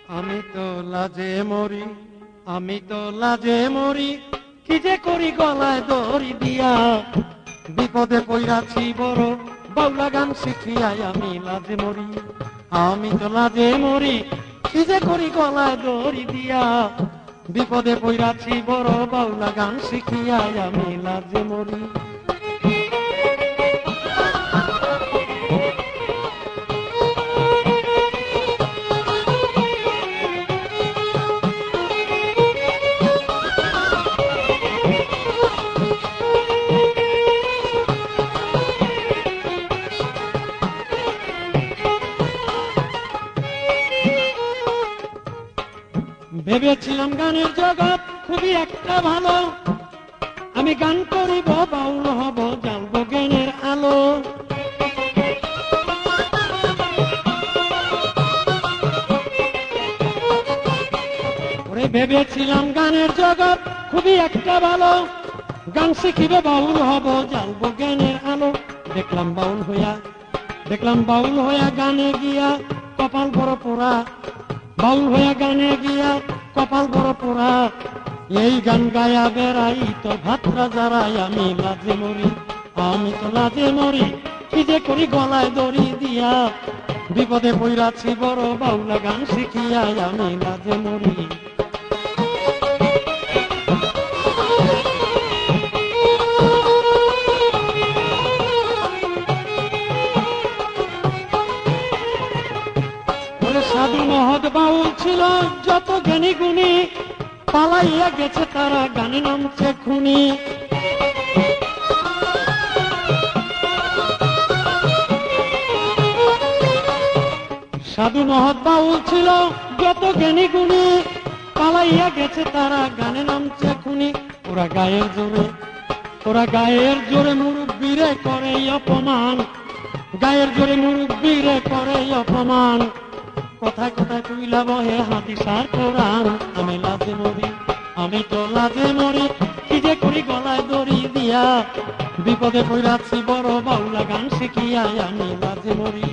আমি তো লাজে মরি, আমি তো লাজে মরি, কি যে করি গলায় দড়ি দিয়া। বিপদে পইরাছি বড়, বাউলা গান শিখিয়াই আমি লাজে মরি। আমি তো লাজে মরি, কি যে করি গলায় দড়ি দিয়া। বিপদে পইরাছি বড়, বাউলা গান শিখিয়াই আমি লাজে মরি। ভেবেছিলাম গানের জগৎ খুবই একটা ভালো, আমি গান করিব বাউল হব, জ্বালব জ্ঞানের আলো। ওরে ভেবেছিলাম গানের জগৎ খুবই একটা ভালো, গান শিখিব বাউল হব, জ্বালব জ্ঞানের আলো। দেখলাম বাউল হইয়া গানে গিয়া কপাল বড় পোড়া, বাউল হইয়া গানে গিয়া কপাল বড় পোড়া। এই গান গায়া বেড়াই তো ভাতরা যারাই আমি লাজে মরি। আমি তো লাজে মরি, কি যে করি গলায় দড়ি দিয়া। বিপদে পইরাছি বড়, বাউলা গান শিখিয়াই আমি লাজে মরি। সাধু মহৎ বাউল ছিল যত জ্ঞানী গুণী, পালাইয়া গেছে তারা, গানে নামছে খুনি। সাধু মহৎ বাউল ছিল যত জ্ঞানী গুণী, পালাইয়া গেছে তারা, গানে নামছে খুনি। ওরা গায়ের জোরে মুরব্বীরে করে অপমান, গায়ের জোরে মুরব্বীরে করে অপমান। কথায় কথায় তুইলা বহে হাদিসার কোরআন। আমি লাজে মরি, আমি তো লাজে মরি, কি যে করি গলায় দড়ি দিয়া। বিপদে পইরাছি বড়, বাউলা গান শিখিয়াই আমি লাজে মরি।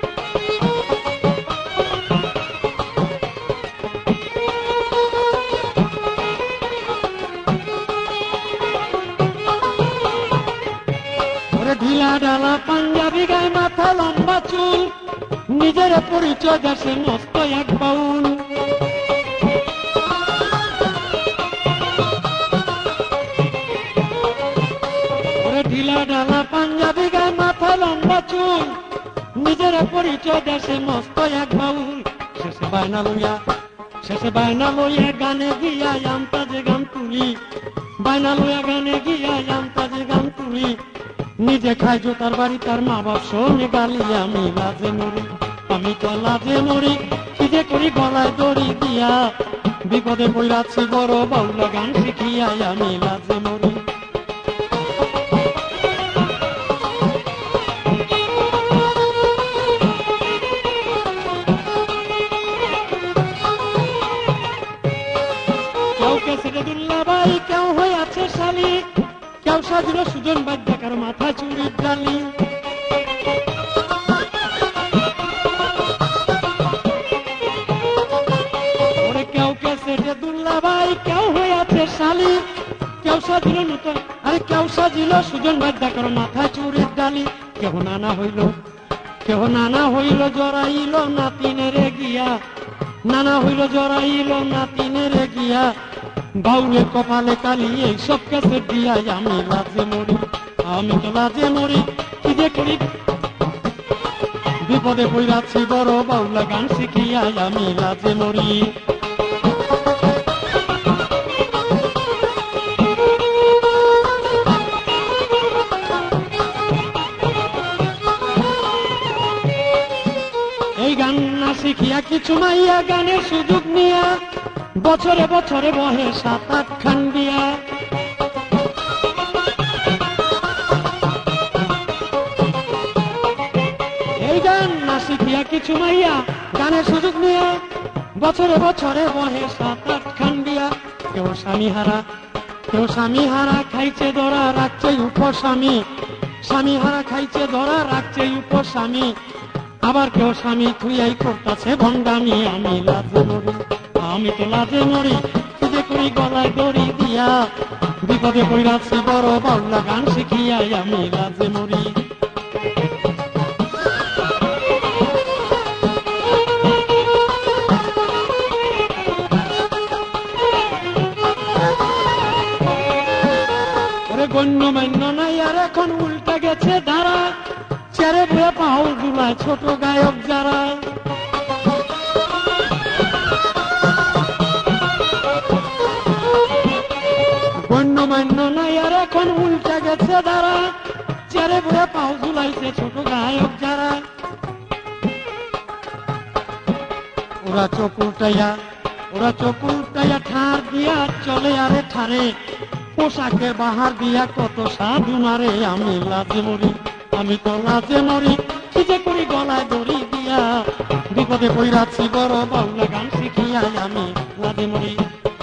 ওরে ঢিলা ডালা পাঞ্জাবি গায়ে, মাথা লম্বা চুল, নিজের পরিচয় দেশে মস্ত এক বাউল। ওরে ঢিলা ডালা পাঞ্জাবি গায়ে, মাথা লম্বা চুল, নিজের পরিচয় দেশে মস্ত এক বাউল। শেষে বায়না লইয়া গানে গিয়া আমতাজে গান তুলি, বায়না লইয়া গানে গিয়া আমতাজে গান তুলি। নিজে খাই জোতার বাড়ি, তার মা বাপ শোনে গালি। আমি লাজে মরি, আমি তো লাজে মরি, কি যে করি গলায় দড়ি দিয়া। বিপদে পইরাছি বড়, বাউলা গান শিখিয়াই আমি লাজে মরি। কেউ কেছে দুল্লাবাই, কেউ হইয়াছে শালি, কেউ সাজিল সুজন বাদ্যাকার, মাথা চুরির ডালি। কেউ হইয়াছে শালি, কেউ সাজিল নূতন, আরে কেউ সাজিল সুজন বাদ্যাকার, মাথায় চুরির ডালি। কেহ নানা হইল জড়াইল নাতিনেরে গিয়া, নানা হইল জড়াইল নাতিনেরে গিয়া। বাউলের কপালে কালি, এই সব কাছে দিয়াই আমি লাজে মরি। আমি তো লাজে মরি, কি যে করি বিপদে পইরাছি বড়, বাউলা গান শিখিয়াই আমি লাজে মরি। এই গান না শিখিয়া কিছু মাইয়া, গানের সুযোগ নিয়া বছরে বছরে বহে 7-8 খান বিয়া। এই গান না শিখিয়া কিছু মাইয়া, গানের সুযোগ নিয়া বছরে বছরে বহে 7-8 খান বিয়া। কেউ স্বামী হারা খাইছে ধরা, রাখছে উপস্বামী। স্বামী হারা খাইছে ধরা, রাখছে উপস্বামী। আবার কেউ স্বামী থুইয়াই করতেছে ভণ্ডামি, আমি লাজে মরি, আমি তো লাজে মরি, কি যে করি গলায় দড়ি দিয়া, বিপদে পড়াছি বড় বাউলা গান শিখিয়াই, আমি লাজে মরি। গণ্যমান্য নাই আর এখন উল্টা গেছে ধারা, চেরে বয়ে পাও দুলায় ছোট গায়ক যারা। গণ্যমান্য নাই আর এখন উল্টা গেছে ধারা, চেরে বয়ে পাও দুলাইছে ছোট গায়ক যারা। ওরা চোখ উল্টাইয়া ঠার দিয়া চলে আরে ঠারে, পোশাকের বাহার দিয়া কত সাধু মারে, আমি লাজে মরি, আমি তো লাজে মরি, কি যে করি গলায় দড়ি দিয়া, বিপদে পড়াছি বড় বাউলা গান শিখিয়াই, আমি লাজে মরি।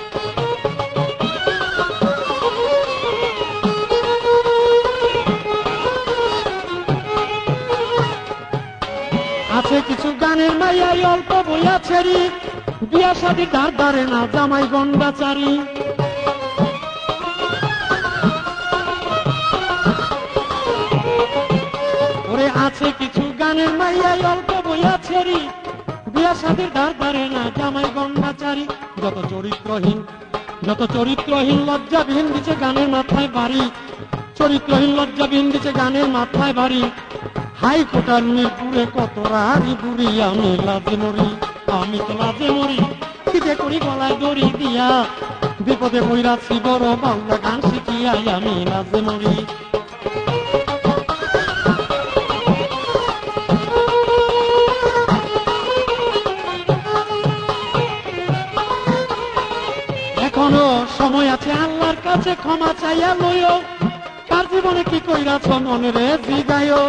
আছে কিছু গানের মাইয়াই অল্প বইয়া ছেড়ি, বিয়া শাদী ধার ধারে না জামাই গন্ডাচারি। আছে কিছু গানের মাইয়াই অল্প বইয়া ছেড়ি, বিয়া শাদীর ধার ধারে না জামাই গন্ডাচারি। যত চরিত্রহীন লজ্জাবিহীন দিচ্ছে গানের মাথায় বাড়ি, চরিত্রহীন লজ্জাবিহীন দিচ্ছে গানের মাথায় বাড়ি। হাইকোর্টার মিরপুরে কত রারি বুড়ি, আমি লাজে মরি, আমি তো লাজে মরি, কি যে করি গলায় দড়ি দিয়া, বিপদে পড়াছি বড় বাউলা গান শিখিয়াই, আমি লাজে মরি। এখনো সময় আছে আল্লাহর কাছে ক্ষমা চাইয়া লইও, কার জীবনে কি কইরাছ মনে রে জিগাইও।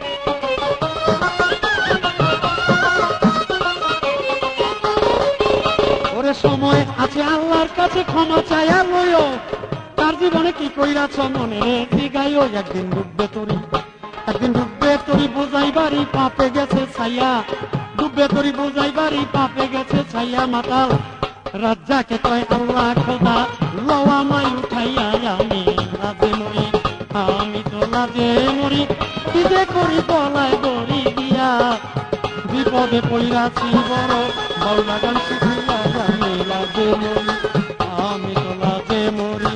ওরে সময় আছে আল্লাহর কাছে ক্ষমা চাইয়া লইও, কার জীবনে কি কইরাছ মনে রে জিগাইও। একদিন ডুববে তরি বোঝাই বাড়ি পাপে গেছে ছাইয়া, ডুববে তরি বোঝাই বাড়ি পাপে গেছে ছাইয়া। মাতাল রাজ্জাকে কয় আল্লাহ খোদা লওয়া মাই উঠাইয়া, আমি লাজে মরি, আমি তো লাজে মরি, কি যে করি গলায় দড়ি দিয়া, বিপদে পড়াছি বড় বাউলা গান শিখিয়া, আমি লাজে মরি, আমি তো লাজে মরি।